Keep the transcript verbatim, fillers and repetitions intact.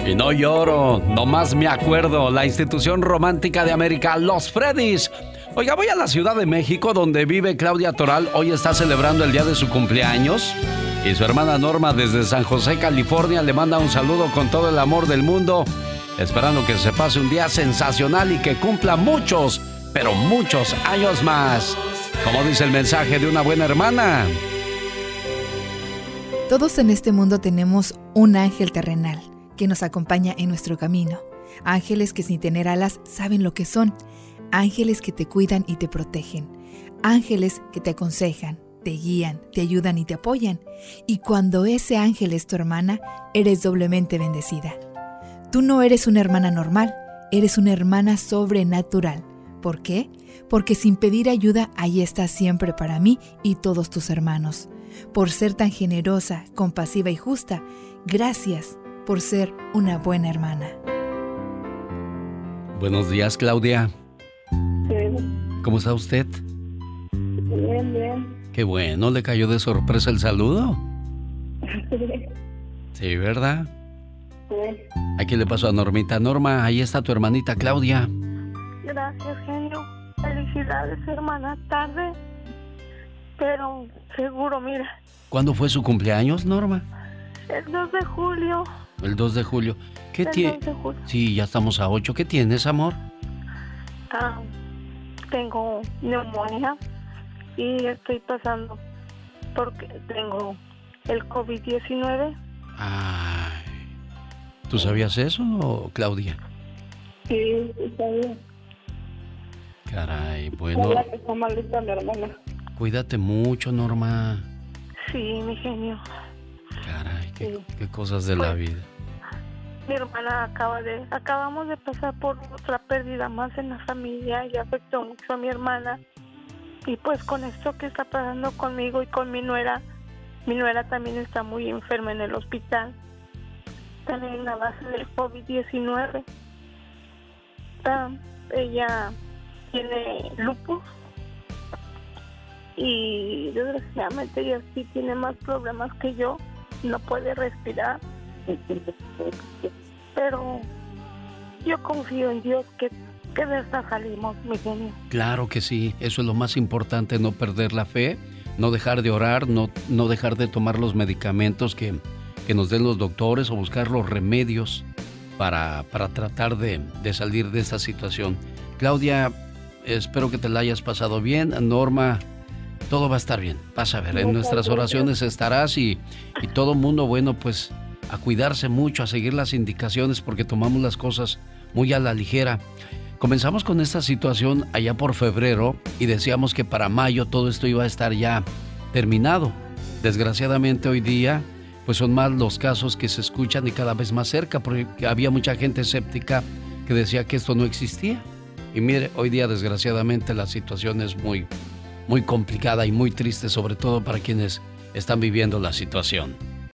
Y no lloro, nomás me acuerdo. La institución romántica de América, los Freddys. Oiga, voy a la Ciudad de México, donde vive Claudia Toral. Hoy está celebrando el día de su cumpleaños. Y su hermana Norma, desde San José, California, le manda un saludo con todo el amor del mundo, esperando que se pase un día sensacional y que cumpla muchos, pero muchos años más. Como dice el mensaje de una buena hermana. Todos en este mundo tenemos un ángel terrenal que nos acompaña en nuestro camino. Ángeles que sin tener alas saben lo que son. Ángeles que te cuidan y te protegen. Ángeles que te aconsejan, te guían, te ayudan y te apoyan. Y cuando ese ángel es tu hermana, eres doblemente bendecida. Tú no eres una hermana normal, eres una hermana sobrenatural. ¿Por qué? Porque sin pedir ayuda, ahí estás siempre para mí y todos tus hermanos. Por ser tan generosa, compasiva y justa, gracias por ser una buena hermana. Buenos días, Claudia. Sí. ¿Cómo está usted? Bien, bien. Qué bueno, ¿le cayó de sorpresa el saludo? Sí. Sí, ¿verdad? Sí. Aquí le pasó a Normita. Norma, ahí está tu hermanita Claudia. Gracias, genio. Felicidades, hermana. Tarde, pero seguro, mira. ¿Cuándo fue su cumpleaños, Norma? El dos de julio. El dos de julio. ¿Qué El tiene? dos de julio. Sí, ya estamos a ocho. ¿Qué tienes, amor? Ah, tengo neumonía y estoy pasando porque tengo el covid diecinueve. Ay. ¿Tú sabías eso, Claudia? Sí, está bien. Caray, bueno. Hola, que está malita mi hermana. Cuídate mucho, Norma. Sí, mi genio. Caray, qué, Sí. qué cosas de Pues, la vida. Mi hermana acaba de, acabamos de pasar por otra pérdida más en la familia y afectó mucho a mi hermana. Y pues con esto que está pasando conmigo y con mi nuera, mi nuera también está muy enferma en el hospital. También en la base del covid diecinueve. Está, ella tiene lupus y desgraciadamente ella sí tiene más problemas que yo. No puede respirar. Pero yo confío en Dios que, que de esta salimos, mi genio. Claro que sí, eso es lo más importante, no perder la fe, no dejar de orar, no, no dejar de tomar los medicamentos que, que nos den los doctores o buscar los remedios para, para tratar de, de salir de esta situación. Claudia, espero que te la hayas pasado bien. Norma, todo va a estar bien, vas a ver, en nuestras oraciones estarás y, y todo mundo, bueno, pues a cuidarse mucho, a seguir las indicaciones porque tomamos las cosas muy a la ligera. Comenzamos con esta situación allá por febrero y decíamos que para mayo todo esto iba a estar ya terminado. Desgraciadamente hoy día pues son más los casos que se escuchan y cada vez más cerca, porque había mucha gente escéptica que decía que esto no existía. Y mire, hoy día desgraciadamente la situación es muy, muy complicada y muy triste, sobre todo para quienes están viviendo la situación.